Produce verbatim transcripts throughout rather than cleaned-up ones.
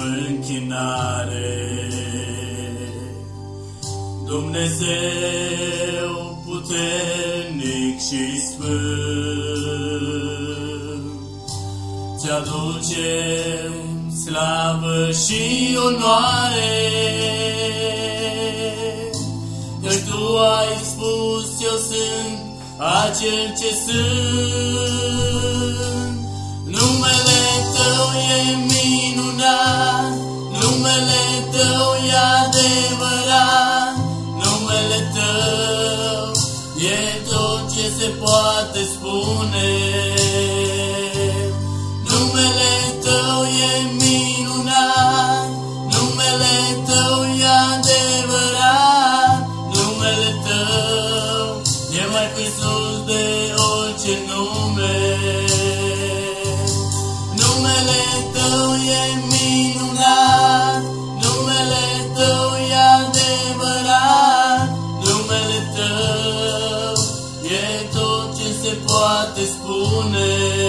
închinare. Dumnezeu puternic și sfânt, ți-aducem slavă și onoare, căci Tu ai spus, eu sunt acel ce sunt. Numele Tău e minunat, numele Tău e adevărat, numele Tău e tot ce se poate spune. Numele Tău e minunat, numele Tău e adevărat, numele Tău e mai presus de orice nume. Numele Tău e minunat, numele Tău e adevărat, numele Tău e tot ce se poate spune.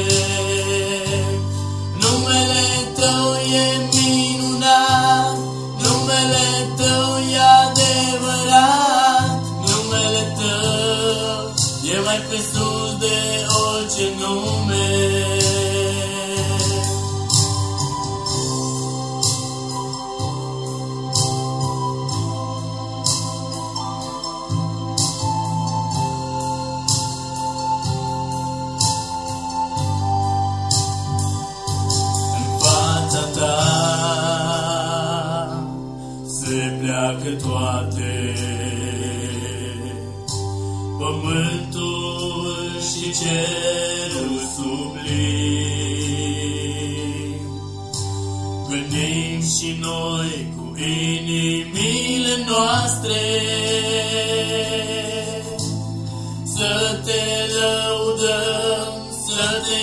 Numele Tău e minunat, numele Tău e adevărat, numele Tău e mai presus de orice nume. Se pleacă toate, pământul și cerul sublim. Venim și noi cu inimile noastre să Te lăudăm, să Te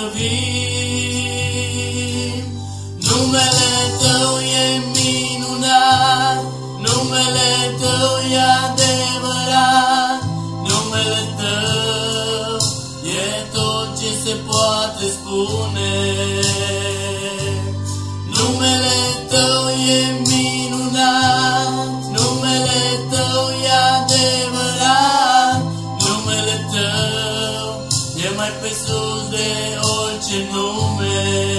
slăvim. Numele Tău e minunat, numele Tău e adevărat, numele Tău e tot ce se poate spune. Numele Tău e minunat, numele Tău e adevărat, numele Tău e mai presus de orice nume.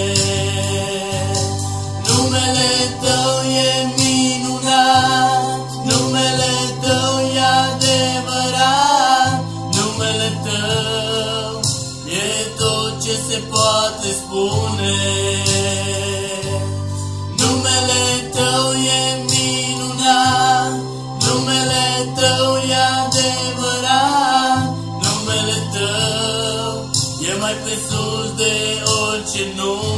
Numele Tău e minunat, numele Tău e adevărat, numele Tău e tot ce se poate spune. Numele Tău e minunat, numele Tău e adevărat, numele Tău e mai presus de orice nume.